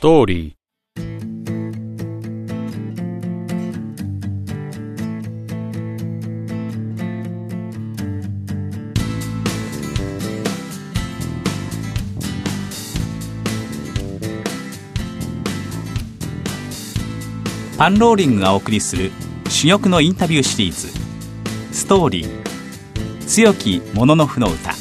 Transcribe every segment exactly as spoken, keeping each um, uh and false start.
トーリー。 パンローリングがお送りする珠玉のインタビューシリーズ、ストーリー強き者の負の歌。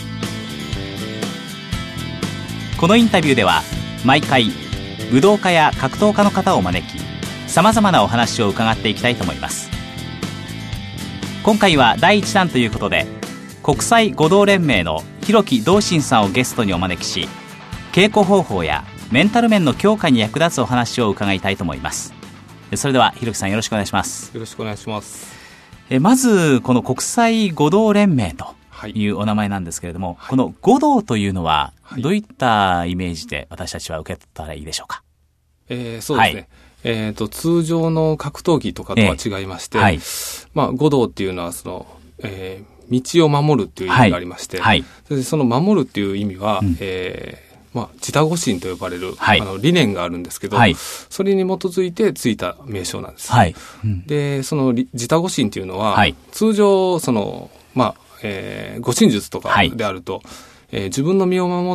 このインタビューでは毎回武道家や格闘家の方を招き、さまざまなお話を伺っていきたいと思います。今回はだいいちだんということで、国際護道連盟の広木道心さんをゲストにお招きし、稽古方法やメンタル面の強化に役立つお話を伺いたいと思います。それでは広木さん、よろしくお願いします。 よろしくお願いします。 えまずこの国際護道連盟というお名前なんですけれども、はい、この護道というのはどういったイメージで私たちは受け取ったらいいでしょうか。 えー、そうですね、はい、えーと、通常の格闘技とかとは違いまして、えーはい、まあ、護道っていうのはその、えー、道を守るっていう意味がありまして、はいはい、それでその守るっていう意味は、うん、えーまあ、自他護身と呼ばれる、はい、あの理念があるんですけど、はい、それに基づいてついた名称なんです、はいうん、でその自他護身というのは、はい、通常その、まあえー、護身術とかであると、はいえー、自分の身を守って、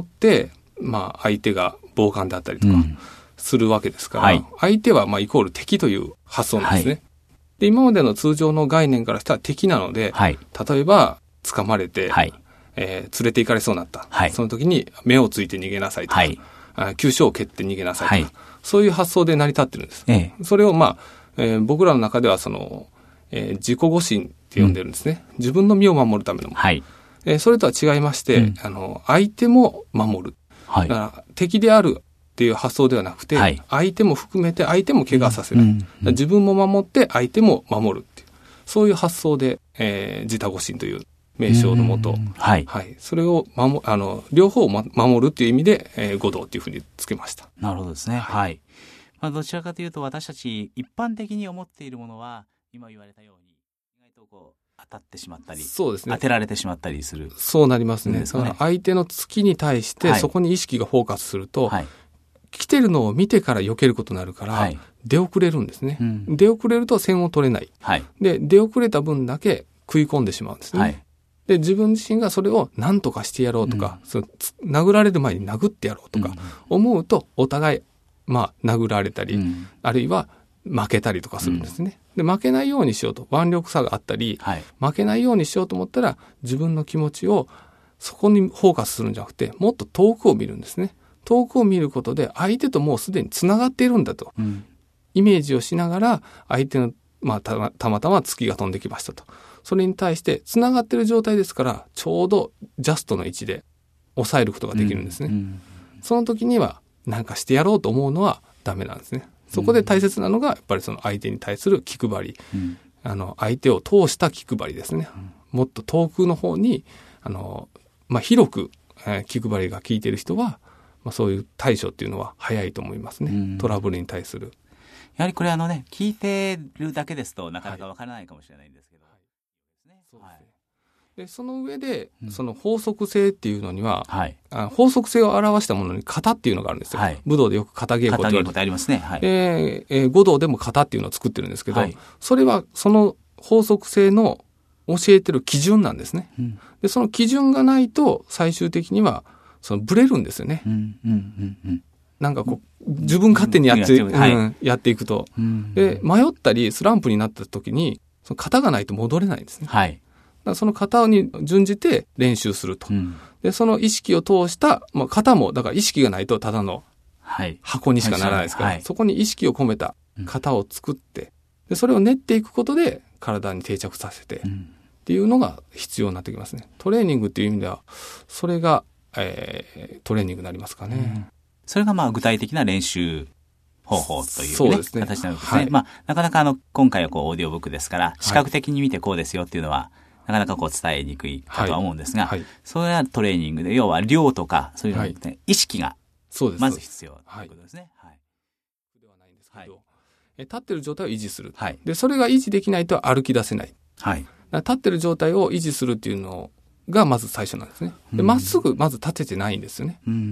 まあ、相手が暴漢だったりとかするわけですから、うんはい、相手はまあイコール敵という発想なんですね、はい、で今までの通常の概念からしたら敵なので、はい、例えば掴まれて、はいえー、連れて行かれそうになった、はい、その時に目をついて逃げなさいとか、はい、あ急所を蹴って逃げなさいとか、はい、そういう発想で成り立ってるんです、ええ、それを、まあえー、僕らの中ではその、えー、自己護身って呼んでるんですね、うん、自分の身を守るためのもの、はいえー、それとは違いまして、うん、あの相手も守る、はい、だから敵であるっていう発想ではなくて、はい、相手も含めて相手も怪我させない、うんうん、自分も守って相手も守るっていうそういう発想で、えー、自他護身という名称のもと、はいはい、それを守あの両方を、ま、守るっていう意味で、えー、護道っていうふうにつけました。 なるほどですね。はい。まあ、どちらかというと私たち一般的に思っているものは今言われたように意外とこう当たってしまったり、そうですね、当てられてしまったりする。 そうなりますね。その相手の突きに対してそこに意識がフォーカスすると、はい、来てるのを見てから避けることになるから、はい、出遅れるんですね、うん、出遅れると線を取れない、はい、で出遅れた分だけ食い込んでしまうんですね。はいで自分自身がそれを何とかしてやろうとか、うん、その殴られる前に殴ってやろうとか思うと、お互い、まあ、殴られたり、うん、あるいは負けたりとかするんですね、うん、で負けないようにしようと腕力差があったり、はい、負けないようにしようと思ったら自分の気持ちをそこにフォーカスするんじゃなくてもっと遠くを見るんですね。遠くを見ることで相手ともうすでにつながっているんだと、うん、イメージをしながら相手の、まあ、た, たまたま突きが飛んできましたと、それに対してつながっている状態ですからちょうどジャストの位置で抑えることができるんですね、うんうん、その時には何かしてやろうと思うのはダメなんですね。そこで大切なのがやっぱりその相手に対する気配り、うん、あの相手を通した気配りですね、うん、もっと遠くの方にあの、まあ、広く、えー、気配りが効いている人は、まあ、そういう対処っていうのは早いと思いますね、うん、トラブルに対する。 やはりこれあのね聞いてるだけですとなかなかわからないかもしれないんですけど、はいそうですね。でその上で、うん、その法則性っていうのには、はい、あ法則性を表したものに型っていうのがあるんですよ、はい、武道でよく型稽古って言われて、型稽古ってありますね、はいえーえー、護道でも型っていうのを作ってるんですけど、はい、それはその法則性の教えてる基準なんですね、うん、でその基準がないと最終的にはそのブレるんですよね、うんうんうんうん、なんかこう自分勝手にやって、うんはいうん、やっていくと、うん、で迷ったりスランプになった時にその型がないと戻れないんですね、はい、だからその型に準じて練習すると、うん、でその意識を通した、まあ、型もだから意識がないとただの箱にしかならないですから、はいはい、そこに意識を込めた型を作って、うん、でそれを練っていくことで体に定着させて、うん、っていうのが必要になってきますね。トレーニングっていう意味ではそれが、えー、トレーニングになりますかね、うん、それがまあ具体的な練習方法という、ね、そうですね、形なんですね、はいまあ、なかなかあの今回はこうオーディオブックですから視覚的に見てこうですよっていうのは、はい、なかなかこう伝えにくいかとは思うんですが、はいはい、それはトレーニングで要は量とかそういうの、ねはい、意識がまず必要ということですね。はい、 ではないんですけど、はい、え立ってる状態を維持する、はい、でそれが維持できないと歩き出せない、はい、立ってる状態を維持するっていうのがまず最初なんですね。でまっすぐまず立ててないんですよね、うん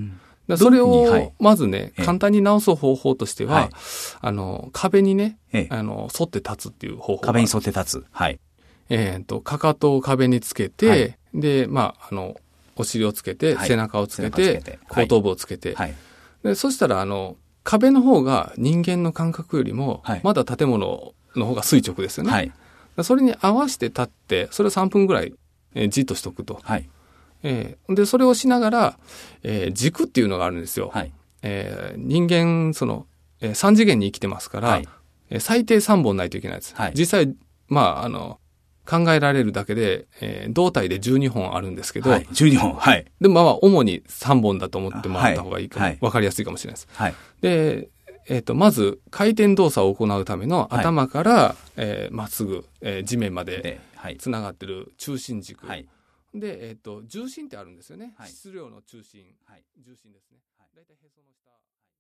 だそれをまずね、簡単に直す方法としては、はい、あの壁にね、あの沿って立つっていう方法。 壁に沿って立つ。はい。 えっ、ー、とかかとを壁につけて、はい、でまああのお尻をつけて、はい、背中をつけて、て後頭部をつけて、はい、でそしたらあの壁の方が人間の感覚よりも、はい、まだ建物の方が垂直ですよね。はい、それに合わせて立って、それをさんぷんぐらい、えー、じっとしとくと。はい、えー、でそれをしながら、えー、軸っていうのがあるんですよ。はい、えー、人間その、えー、さん次元に生きてますから、はい、えー、最低さんぼんないといけないです。はい、実際まああの考えられるだけで、えー、胴体でじゅうにほんあるんですけど、はい、 じゅうにほん、はい。 でもまあ主にさんぼんだと思ってもらった方がいいかも、はい、分かりやすいかもしれないです。はい、で、えっとまず回転動作を行うための頭から、はい、えー、まっすぐ、えー、地面までつながってる中心軸、はい、で、えっと重心ってあるんですよね。はい、質量の中心、はい、重心ですね。はい、だいたいへその下。